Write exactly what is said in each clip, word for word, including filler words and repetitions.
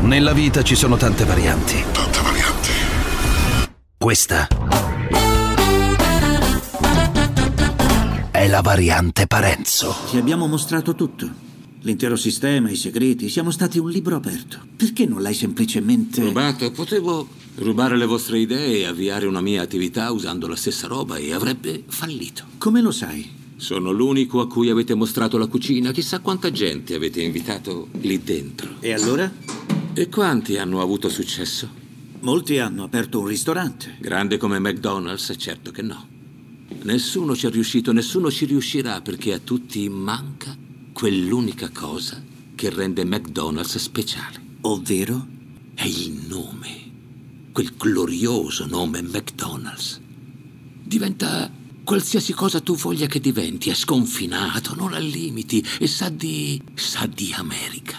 Nella vita ci sono tante varianti. Tante varianti. Questa è la variante Parenzo. Ti abbiamo mostrato tutto. L'intero sistema, i segreti. Siamo stati un libro aperto. Perché non l'hai semplicemente... rubato? Potevo rubare le vostre idee e avviare una mia attività usando la stessa roba e avrebbe fallito. Come lo sai? Sono l'unico a cui avete mostrato la cucina. Chissà quanta gente avete invitato lì dentro. E allora? E quanti hanno avuto successo? Molti hanno aperto un ristorante. Grande come McDonald's? Certo che no. Nessuno ci è riuscito, nessuno ci riuscirà perché a tutti manca quell'unica cosa che rende McDonald's speciale. Ovvero? È il nome. Quel glorioso nome McDonald's. Diventa qualsiasi cosa tu voglia che diventi. È sconfinato, non ha limiti e sa di... sa di America.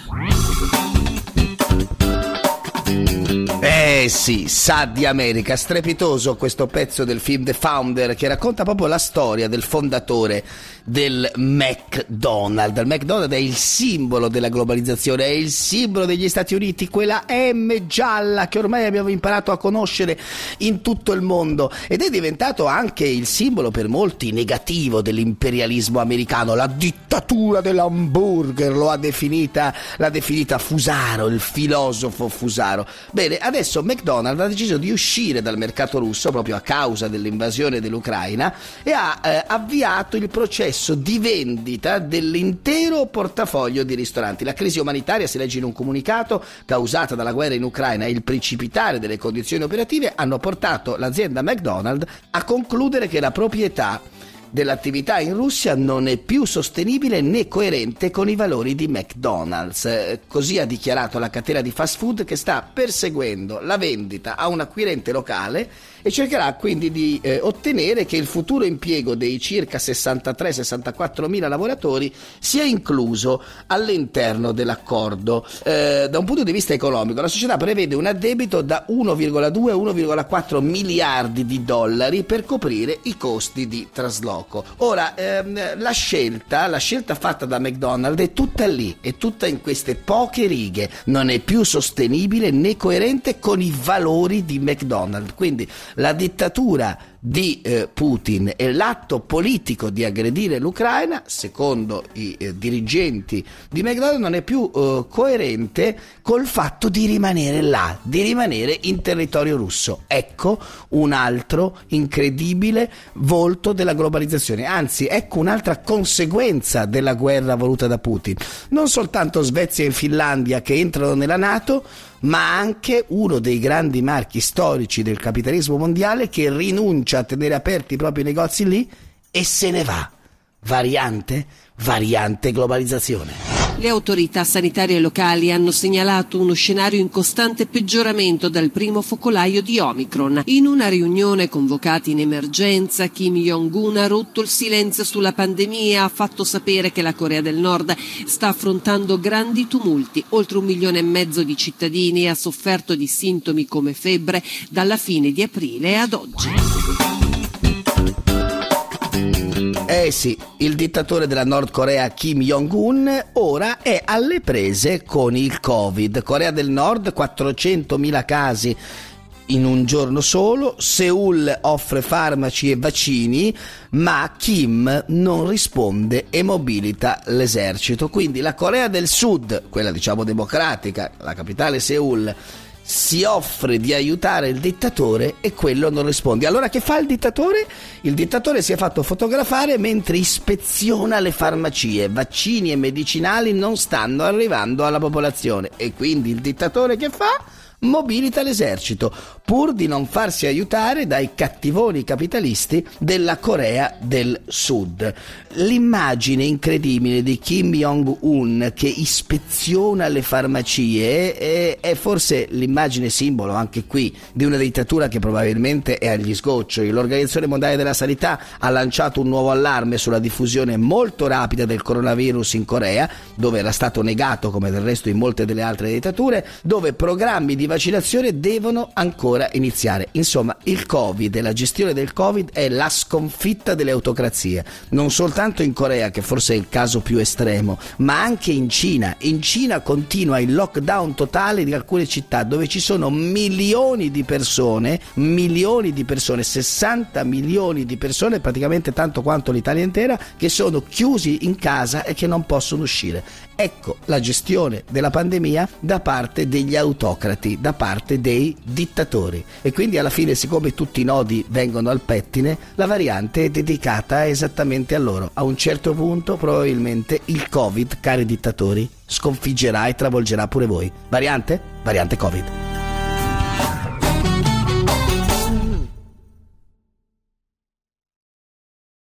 Eh sì, sa di America. Strepitoso questo pezzo del film The Founder, che racconta proprio la storia del fondatore del McDonald's. Il McDonald's è il simbolo della globalizzazione, è il simbolo degli Stati Uniti, quella M gialla che ormai abbiamo imparato a conoscere in tutto il mondo, ed è diventato anche il simbolo per molti negativo dell'imperialismo americano. La dittatura dell'hamburger lo ha definita, l'ha definita Fusaro, il filosofo Fusaro. Bene, adesso McDonald's ha deciso di uscire dal mercato russo proprio a causa dell'invasione dell'Ucraina e ha eh, avviato il processo di vendita dell'intero portafoglio di ristoranti. La crisi umanitaria, si legge in un comunicato, causata dalla guerra in Ucraina e il precipitare delle condizioni operative hanno portato l'azienda McDonald's a concludere che la proprietà dell'attività in Russia non è più sostenibile né coerente con i valori di McDonald's. Eh, così ha dichiarato la catena di fast food, che sta perseguendo la vendita a un acquirente locale e cercherà quindi di eh, ottenere che il futuro impiego dei circa sessantatré sessantaquattro mila lavoratori sia incluso all'interno dell'accordo. Eh, da un punto di vista economico, la società prevede un addebito da uno virgola due a uno virgola quattro miliardi di dollari per coprire i costi di trasloco. Ora, ehm, la scelta, la scelta fatta da McDonald's è tutta lì, è tutta in queste poche righe. Non è più sostenibile né coerente con i valori di McDonald's. Quindi la dittatura di eh, Putin e l'atto politico di aggredire l'Ucraina, secondo i eh, dirigenti di McDonald's, non è più eh, coerente col fatto di rimanere là, di rimanere in territorio russo. Ecco un altro incredibile volto della globalizzazione, anzi ecco un'altra conseguenza della guerra voluta da Putin. Non soltanto Svezia e Finlandia che entrano nella NATO, ma anche uno dei grandi marchi storici del capitalismo mondiale che rinuncia a tenere aperti i propri negozi lì e se ne va. Variante, variante globalizzazione. Le autorità sanitarie locali hanno segnalato uno scenario in costante peggioramento dal primo focolaio di Omicron. In una riunione convocata in emergenza, Kim Jong-un ha rotto il silenzio sulla pandemia e ha fatto sapere che la Corea del Nord sta affrontando grandi tumulti. Oltre un milione e mezzo di cittadini ha sofferto di sintomi come febbre dalla fine di aprile ad oggi. Eh sì, il dittatore della Nord Corea Kim Jong-un ora è alle prese con il Covid. Corea del Nord, quattrocentomila casi in un giorno solo. Seul offre farmaci e vaccini, ma Kim non risponde e mobilita l'esercito. Quindi la Corea del Sud, quella diciamo democratica, la capitale Seul, si offre di aiutare il dittatore e quello non risponde. Allora che fa il dittatore? Il dittatore si è fatto fotografare mentre ispeziona le farmacie. Vaccini e medicinali non stanno arrivando alla popolazione e quindi il dittatore che fa? Mobilita l'esercito pur di non farsi aiutare dai cattivoni capitalisti della Corea del Sud. L'immagine incredibile di Kim Jong-un che ispeziona le farmacie è, è forse l'immagine simbolo anche qui di una dittatura che probabilmente è agli sgoccioli. L'Organizzazione Mondiale della Sanità ha lanciato un nuovo allarme sulla diffusione molto rapida del coronavirus in Corea, dove era stato negato come del resto in molte delle altre dittature, dove programmi di vaccinazione devono ancora iniziare. Insomma, il Covid e la gestione del Covid è la sconfitta delle autocrazie, non soltanto in Corea, che forse è il caso più estremo, ma anche in Cina. In Cina continua il lockdown totale di alcune città dove ci sono milioni di persone, milioni di persone, sessanta milioni di persone, praticamente tanto quanto l'Italia intera, che sono chiusi in casa e che non possono uscire. Ecco la gestione della pandemia da parte degli autocrati, da parte dei dittatori. E quindi alla fine, siccome tutti i nodi vengono al pettine, la variante è dedicata esattamente a loro. A un certo punto probabilmente il Covid, cari dittatori, sconfiggerà e travolgerà pure voi. Variante? Variante Covid.